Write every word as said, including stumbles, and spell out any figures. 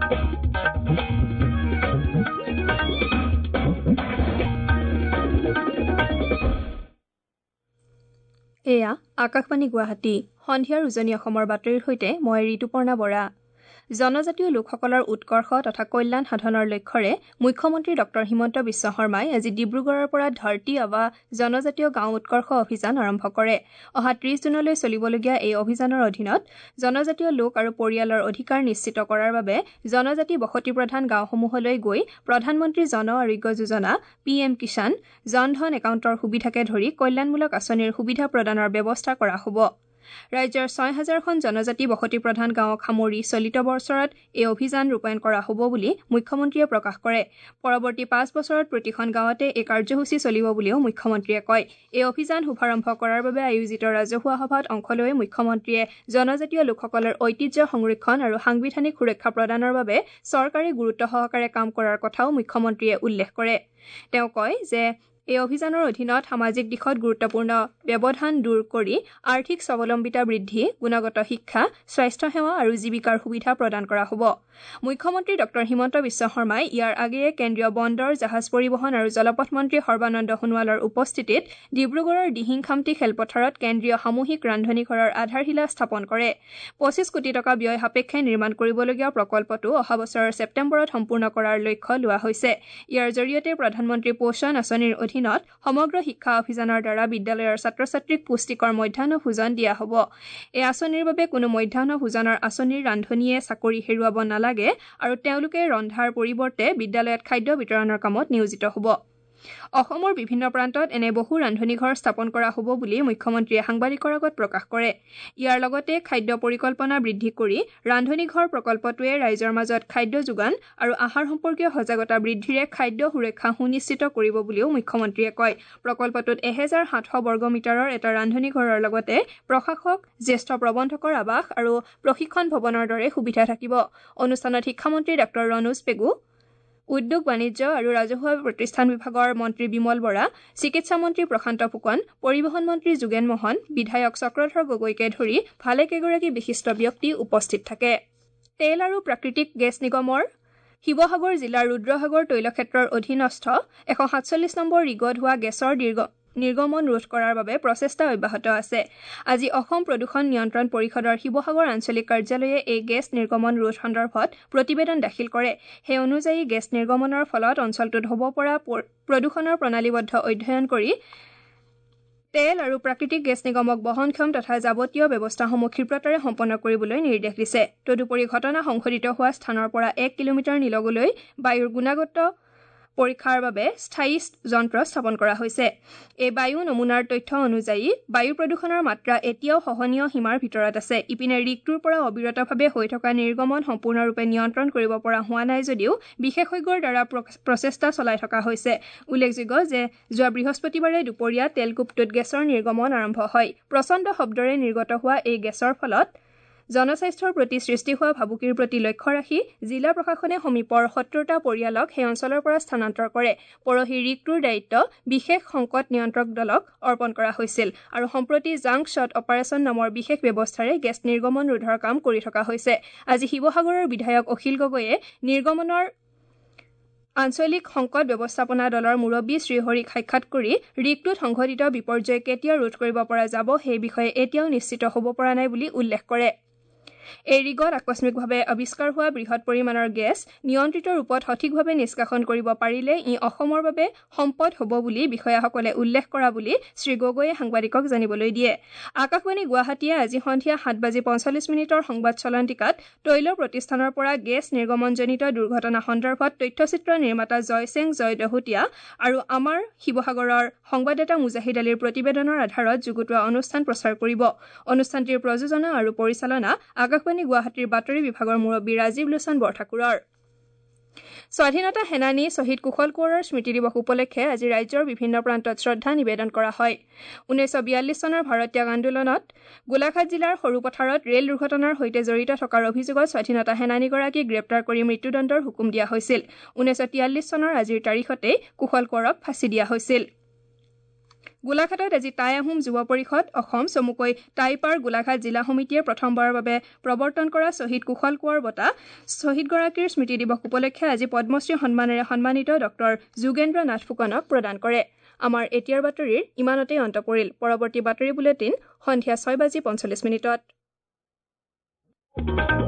এয়া আকাশবাণী গুৱাহাটী সন্ধিয়াৰ উজনি অসমৰ বাতৰিৰ সৈতে মই ঋতুপৰ্ণা বৰা। জনজাতীয় লোকসকলৰ উৎকৰ্ষ তথা কল্যাণ সাধনৰ লক্ষ্যৰে মুখ্যমন্ত্ৰী ডক্টৰ হিমন্ত বিশ্ব শৰ্মাই আজি ডিব্ৰুগড়ৰ পৰা ধৰতী আবা জনজাতীয় গাঁও উৎকৰ্ষ অভিযান আৰম্ভ কৰে। অহা ত্ৰিশ জুনলৈ চলিবলগীয়া এই অভিযানৰ অধীনত জনজাতীয় লোক আৰু পৰিয়ালৰ অধিকাৰ নিশ্চিত কৰাৰ বাবে জনজাতি বসতি প্ৰধান গাঁওসমূহলৈ গৈ প্ৰধানমন্ত্ৰী জন আৰোগ্য যোজনা, পি এম কিষাণ, জন ধন একাউণ্টৰ সুবিধাকে ধৰি কল্যাণমূলক আঁচনিৰ সুবিধা প্ৰদানৰ ব্যৱস্থা কৰা হ'ব। ৰাজ্যৰ ছয় হাজাৰখন জনজাতি বসতি প্ৰধান গাঁৱক সামৰি চলিত বছৰত এই অভিযান ৰূপায়ণ কৰা হ'ব বুলি মুখ্যমন্ত্ৰীয়ে প্ৰকাশ কৰে। পৰৱৰ্তী পাঁচ বছৰত প্ৰতিখন গাঁৱতে এই কাৰ্যসূচী চলিব বুলিও মুখ্যমন্ত্ৰীয়ে কয়। এই অভিযান শুভাৰম্ভ কৰাৰ বাবে আয়োজিত ৰাজহুৱা সভাত অংশ লৈ মুখ্যমন্ত্ৰীয়ে জনজাতীয় লোকসকলৰ ঐতিহ্য সংৰক্ষণ আৰু সাংবিধানিক সুৰক্ষা প্ৰদানৰ বাবে চৰকাৰে গুৰুত্ব সহকাৰে কাম কৰাৰ কথাও মুখ্যমন্ত্ৰীয়ে উল্লেখ কৰে। তেওঁ কয় যে এই অভিযানৰ অধীনত সামাজিক দিশত গুৰুত্বপূৰ্ণ ব্যৱধান দূৰ কৰি আৰ্থিক স্বাৱলম্বিতা বৃদ্ধি, গুণগত শিক্ষা, স্বাস্থ্যসেৱা আৰু জীৱিকাৰ সুবিধা প্ৰদান কৰা হ'ব। মুখ্যমন্ত্ৰী ডক্টৰ হিমন্ত বিশ্ব শৰ্মাই ইয়াৰ আগেয়ে কেন্দ্ৰীয় বন্দৰ, জাহাজ পৰিবহণ আৰু জলপথ মন্ত্ৰী সৰ্বানন্দ সোণোৱালৰ উপস্থিতিত ডিব্ৰুগড়ৰ দিহিংখামটি খেলপথাৰত কেন্দ্ৰীয় সামূহিক ৰান্ধনীঘৰৰ আধাৰশিলা স্থাপন কৰে। পঁচিছ কোটি টকা ব্যয় সাপেক্ষে নিৰ্মাণ কৰিবলগীয়া প্ৰকল্পটো অহা বছৰৰ ছেপ্টেম্বৰত সম্পূৰ্ণ কৰাৰ লক্ষ্য লোৱা হৈছে। ইয়াৰ জৰিয়তে প্ৰধানমন্ত্ৰী পোষণ আঁচনিৰ অধীনত সমগ্ৰ শিক্ষা অভিযানৰ দ্বাৰা বিদ্যালয়ৰ ছাত্ৰ ছাত্ৰীক পুষ্টিকৰ মধ্যাহ্ন ভোজন দিয়া হ'ব। এই আঁচনিৰ বাবে কোনো মধ্যাহ্ন ভোজনৰ আঁচনিৰ ৰান্ধনীয়ে চাকৰি হেৰুৱাব নালাগে আৰু তেওঁলোকে ৰন্ধাৰ পৰিৱৰ্তে বিদ্যালয়ত খাদ্য বিতৰণৰ কামত নিয়োজিত হ'ব। অসমৰ বিভিন্ন প্ৰান্তত এনে বহু ৰান্ধনীঘৰ স্থাপন কৰা হ'ব বুলি মুখ্যমন্ত্ৰীয়ে সাংবাদিকৰ আগত প্ৰকাশ কৰে। ইয়াৰ লগতে খাদ্য পৰিকল্পনা বৃদ্ধি কৰি ৰান্ধনীঘৰ প্ৰকল্পটোৱে ৰাইজৰ মাজত খাদ্য যোগান আৰু আহাৰ সম্পৰ্কীয় সজাগতা বৃদ্ধিৰে খাদ্য সুৰক্ষা সুনিশ্চিত কৰিব বুলিও মুখ্যমন্ত্ৰীয়ে কয়। প্ৰকল্পটোত এহেজাৰ সাতশ বৰ্গমিটাৰৰ এটা ৰান্ধনীঘৰৰ লগতে প্ৰশাসক, জ্যেষ্ঠ প্ৰবন্ধকৰ আৱাস আৰু প্ৰশিক্ষণ ভৱনৰ দৰে সুবিধা থাকিব। অনুষ্ঠানত শিক্ষামন্ত্ৰী ডাঃ ৰণোজ পেগু, উদ্যোগ বাণিজ্য আৰু ৰাজহুৱা প্ৰতিষ্ঠান বিভাগৰ মন্ত্ৰী বিমল বৰা, চিকিৎসা মন্ত্ৰী প্ৰশান্ত ফুকন, পৰিবহণ মন্ত্ৰী যোগেন মহন, বিধায়ক চক্ৰধৰ গগৈকে ধৰি ভালেকেইগৰাকী বিশিষ্ট ব্যক্তি উপস্থিত থাকে। তেল আৰু প্ৰাকৃতিক গেছ নিগমৰ শিৱসাগৰ জিলাৰ ৰুদ্ৰসাগৰ তৈলক্ষেত্ৰৰ অধীনস্থ এশ সাতচল্লিছ নম্বৰ ৰিগত হোৱা গেছৰ দীৰ্ঘ নিৰ্গমন ৰোধ কৰাৰ বাবে প্ৰচেষ্টা অব্যাহত আছে। আজি অসম প্ৰদূষণ নিয়ন্ত্ৰণ পৰিষদৰ শিৱসাগৰ আঞ্চলিক কাৰ্যালয়ে এই গেছ নিৰ্গমন ৰোধ সন্দৰ্ভত প্ৰতিবেদন দাখিল কৰে। সেই অনুযায়ী গেছ নিৰ্গমনৰ ফলত অঞ্চলটোত হ'ব পৰা প্ৰদূষণৰ প্ৰণালীবদ্ধ অধ্যয়ন কৰি তেল আৰু প্ৰাকৃতিক গেছ নিগমক বহনক্ষম তথা যাৱতীয় ব্যৱস্থাসমূহ ক্ষীপ্ৰতাৰে সম্পন্ন কৰিবলৈ নিৰ্দেশ দিছে। তদুপৰি ঘটনা সংঘটিত হোৱা স্থানৰ পৰা এক কিলোমিটাৰ নিলগলৈ বায়ুৰ গুণগত পৰীক্ষাৰ বাবে স্থায়ী যন্ত্ৰ স্থাপন কৰা হৈছে। এই বায়ু নমুনাৰ তথ্য অনুযায়ী বায়ু প্ৰদূষণৰ মাত্ৰা এতিয়াও সহনীয় সীমাৰ ভিতৰত আছে। ইপিনে ৰিগটোৰ পৰা অবিৰতভাৱে হৈ থকা নিৰ্গমন সম্পূৰ্ণৰূপে নিয়ন্ত্ৰণ কৰিব পৰা হোৱা নাই যদিও বিশেষজ্ঞৰ দ্বাৰা প্ৰচেষ্টা চলাই থকা হৈছে। উল্লেখযোগ্য যে যোৱা বৃহস্পতিবাৰে দুপৰীয়া তেলকুপটোত গেছৰ নিৰ্গমন আৰম্ভ হয়। প্ৰচণ্ড শব্দৰে নিৰ্গত হোৱা এই গেছৰ ফলত জনস্বাস্থ্যৰ প্ৰতি সৃষ্টি হোৱা ভাবুকিৰ প্ৰতি লক্ষ্য ৰাখি জিলা প্ৰশাসনে সমীপৰ সত্তৰটা পৰিয়ালক সেই অঞ্চলৰ পৰা স্থানান্তৰ কৰে। পৰহি ৰিগটোৰ দায়িত্ব বিশেষ সংকট নিয়ন্ত্ৰক দলক অৰ্পণ কৰা হৈছিল আৰু সম্প্ৰতি জাংক শ্বট অপাৰেচন নামৰ বিশেষ ব্যৱস্থাৰে গেছ নিৰ্গমন ৰোধৰ কাম কৰি থকা হৈছে। আজি শিৱসাগৰৰ বিধায়ক অখিল গগৈয়ে নিৰ্গমনৰ আঞ্চলিক সংকট ব্যৱস্থাপনা দলৰ মুৰব্বী শ্ৰীহৰিক সাক্ষাৎ কৰি ৰিগটোত সংঘটিত বিপৰ্যয় কেতিয়া ৰোধ কৰিব পৰা যাব সেই বিষয়ে এতিয়াও নিশ্চিত হ'ব পৰা নাই বুলি উল্লেখ কৰে। এই ৰিগত আকস্মিকভাৱে আৱিষ্কাৰ হোৱা বৃহৎ পৰিমাণৰ গেছ নিয়ন্ত্ৰিত ৰূপত সঠিকভাৱে নিষ্কাশন কৰিব পাৰিলে ই অসমৰ বাবে সম্পদ হ'ব বুলি বিষয়াসকলে উল্লেখ কৰা বুলি শ্ৰীগগৈয়ে সাংবাদিকক জানিবলৈ দিয়ে। আকাশবাণী গুৱাহাটীয়ে আজি সন্ধিয়া সাত বাজি পঞ্চল্লিছ মিনিটৰ সংবাদ চলন্তিকাত তৈল প্ৰতিষ্ঠানৰ পৰা গেছ নিৰ্গমনজনিত দুৰ্ঘটনা সন্দৰ্ভত তথ্যচিত্ৰ নিৰ্মাতা জয়সেং জয় দহোটীয়া আৰু আমাৰ শিৱসাগৰৰ সংবাদদাতা মুজাহিদ আলীৰ প্ৰতিবেদনৰ আধাৰত যুগুতোৱা অনুষ্ঠান প্ৰচাৰ কৰিব। অনুষ্ঠানটিৰ প্ৰযোজনা আৰু পৰিচালনা আকাশবাণী গুৱাহাটীৰ বাতৰি বিভাগৰ মুৰব্বী ৰাজীৱ লোচন বৰঠাকুৰৰ। স্বাধীনতা সেনানী শ্বহীদ কুশল কোঁৱৰৰ স্মৃতি দিৱস উপলক্ষে আজি ৰাজ্যৰ বিভিন্ন প্ৰান্তত শ্ৰদ্ধা নিবেদন কৰা হয়। ঊনৈছশ বিয়াল্লিছ চনৰ ভাৰত্যাগ আন্দোলনত গোলাঘাট জিলাৰ সৰুপথাৰত ৰেল দুৰ্ঘটনাৰ সৈতে জড়িত থকাৰ অভিযোগত স্বাধীনতা সেনানীগৰাকীক গ্ৰেপ্তাৰ কৰি মৃত্যুদণ্ডৰ হুকুম দিয়া হৈছিল। ঊনৈছশ তিয়াল্লিছ চনৰ আজিৰ তাৰিখতেই কুশল কোঁৱৰক ফাঁচি দিয়া হৈছিল। গোলাঘাটত আজি টাই আহোম যুৱ পৰিষদ অসম চমুকৈ টাইপাৰ গোলাঘাট জিলা সমিতিয়ে প্ৰথমবাৰৰ বাবে প্ৰৱৰ্তন কৰা শ্বহীদ কুশল কোঁৱৰ বঁটা শ্বহীদগৰাকীৰ স্মৃতি দিৱস উপলক্ষে আজি পদ্মশ্ৰী সন্মানেৰে সন্মানিত ডক্টৰ যোগেন্দ্ৰ নাথ ফুকনক প্ৰদান কৰে। আমাৰ এতিয়াৰ বাতৰিৰ ইমানতেই অন্ত পৰিল। পৰৱৰ্তী বাতৰি বুলেটিন সন্ধিয়া ছয় বাজি পঞ্চল্লিছ মিনিটত।